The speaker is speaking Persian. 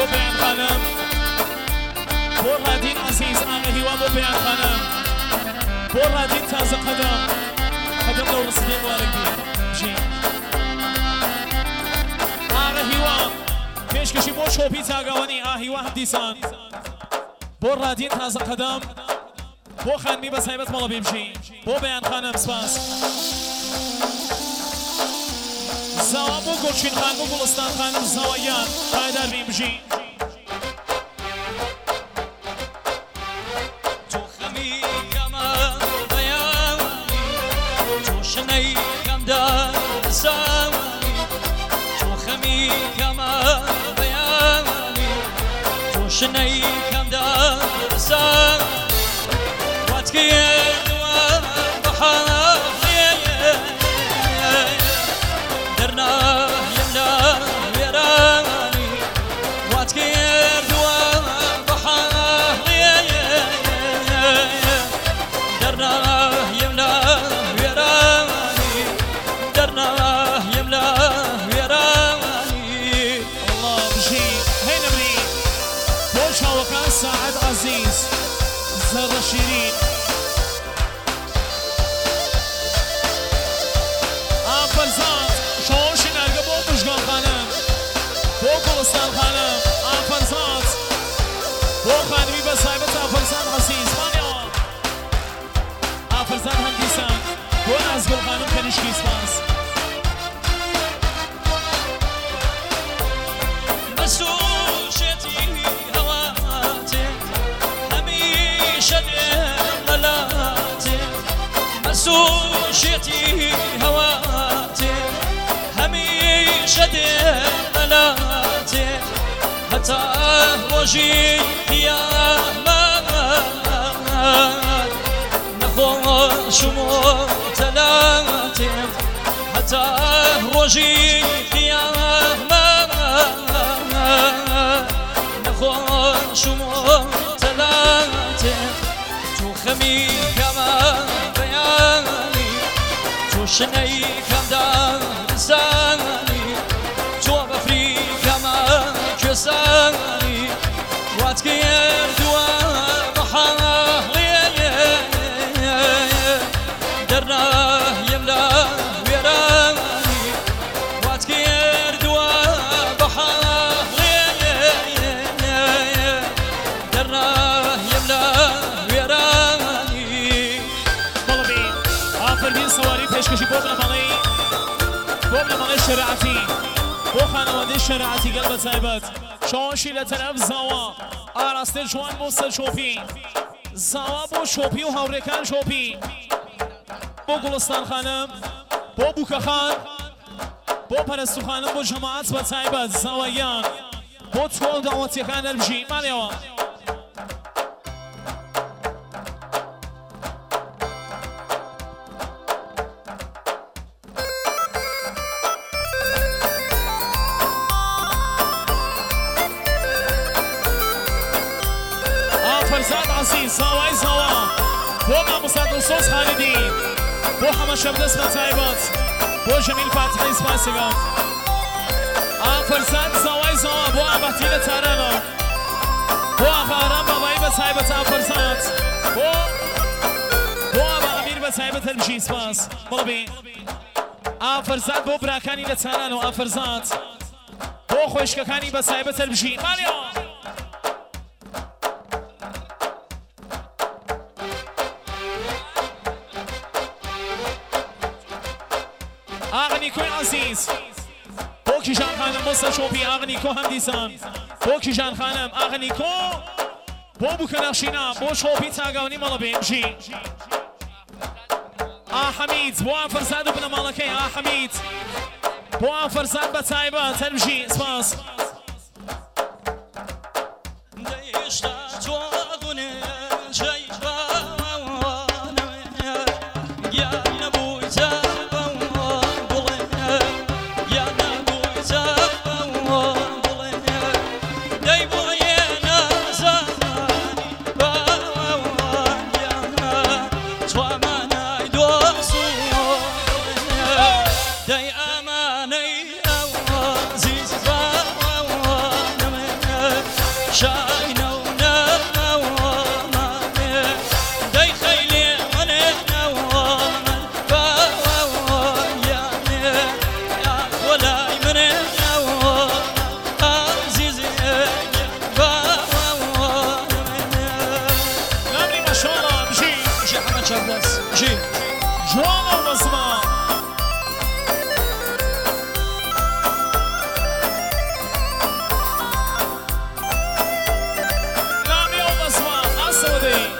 بۆ بەیان خانم بۆ ڕادین عەزیز ئاغا هیوا بۆ بەیان خانم بۆ ڕادین تازە قەدەم لەو ڕستەی وارەگری بژین ئاغا هیوا پێشکەشی بۆ شۆپی چاگەوەنی ئا هیوا هەمدیسان بۆ ڕادین تازە قەدەم بۆ خانمی بە سایبەت مەڵە بێمژین بۆ بەیان خانم سپاس زاوا بۆ گۆچین خان بۆ گوڵستان خانم زاوایان پایدار بین بژین تۆ خەمی کەمە بەیانی تۆ شنەی کەمدا زاوانی تۆ خەمی کەمە بەیانی تۆ شنەی کەمدا زاوانی واتکردووە بەحاڵێ دەرناهیم لە وێرانی واتکردووە بەحاڵێ دەرناهیم لە وێرانی دەرناهیم لە وێرانی الله بژین هەی نەبری بۆ چاوەکان ساعد عەزیز زەڕە شیرین ئافەرزاد شۆشی نەرگە بۆ مژگان خانم بۆ گوڵستان خانم ئافەرزاد بۆ خانمی بە سایبەت ئافەرزاد عەزیز مانیەوە ئافەرزاد هەمدیسان بۆ نازگوڵ خانم کەنیشکی سپاس مسوشتي هواتي هميشه للاتي مسوشتي هواتي هميشه للاتي حتى روجي قيامات نخوش موتلاتي حتى روجي قيامات نخوش موتلاتي تو خمي كما بياني تو شني كم دارزاني تو بفري كما كساني واتكير دوا بحالي درنا يملا ويراني واتكير دوا بحالي درنا يملا ويراني بەڵێ ئافەردین سەواری پێشکەشی بۆ بنەمەڵەی شەریعەتی بۆ خانەوادەی شەریعەتی گەڵ بە تایبەت شۆشی لە تەرەف زاوا ئاراستە جوان بۆ سەر شۆپی زاوا بۆ شۆپی و هاوڕێکان شۆپی بۆ گوڵستان خانم بۆ بووکە خان بۆ پەرستو خانم بۆ جەماعەت بە تایبەت زاوایان بۆ تۆ داوەتیەکان دەربژین مانێەوە ئافەرزاد عەزیز زاوای زاوا بۆ مامۆستا دڵسۆز خالدی بۆ حەمە شەمدەست بە تایبەت بۆ ژەمیل فاتحی سپاسەکەم ئافەرزاد زاوای زاوا بۆ ئابەتی لە تارانەوە بۆ ئاغاران بابایی بە تایبەت ئافەرزاد بۆ ئابا ئەمیر بە تایبەت هەربژین سپاس بەڵێ ئافەرزاد بۆ براکانی لە تارانەوە ئافەرزاد بۆ خۆشکەکانی بە تایبەت هەربژین مانیەوە ئاغا نیکۆی عەزیز بۆ کیژان خانم بۆ سەر شۆپی ئاغا نیکۆ هەمدیسان بۆ کیژان خانم ئاغا نیکۆ بۆ بووکە نەخشینە بۆ شۆپی چاگاونی مەڵە بێمژی ئاحەمید بۆ ئافەرزاد و بنەماڵەکەی ئاحەمید بۆ ئافەرزاد بە تایبەت هەربژی سپاس داي أماني أو عزيز مقدس جي جوان وبسمة لامي وبسمة أسودي